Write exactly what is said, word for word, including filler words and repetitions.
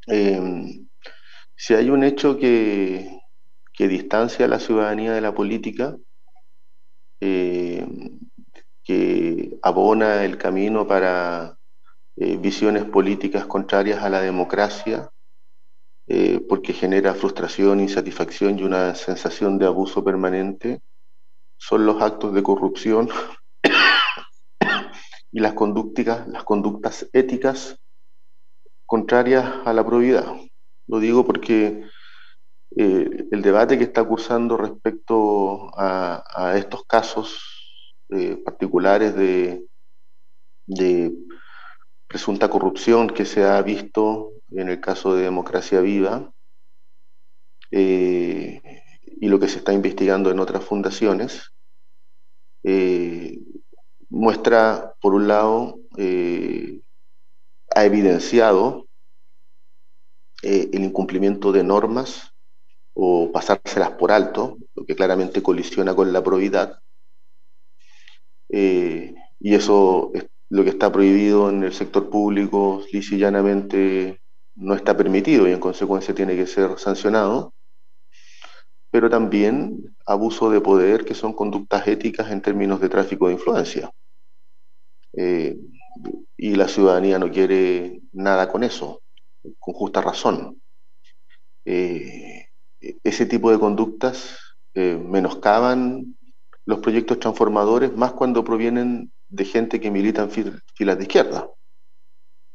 Eh, si hay un hecho que, que distancia a la ciudadanía de la política, eh, que abona el camino para eh, visiones políticas contrarias a la democracia, eh, porque genera frustración, insatisfacción y una sensación de abuso permanente, son los actos de corrupción y las conductas, las conductas éticas contrarias a la probidad. Lo digo porque eh, el debate que está cursando respecto a, a estos casos eh, particulares de, de presunta corrupción que se ha visto en el caso de Democracia Viva, eh, y lo que se está investigando en otras fundaciones, eh, muestra, por un lado, eh, ha evidenciado eh, el incumplimiento de normas o pasárselas por alto, lo que claramente colisiona con la probidad, eh, y eso es lo que está prohibido en el sector público, lisa y llanamente no está permitido y en consecuencia tiene que ser sancionado, pero también abuso de poder, que son conductas éticas en términos de tráfico de influencia. Eh, y la ciudadanía no quiere nada con eso, con justa razón. Eh, ese tipo de conductas eh, menoscaban los proyectos transformadores, más cuando provienen de gente que milita en filas de izquierda.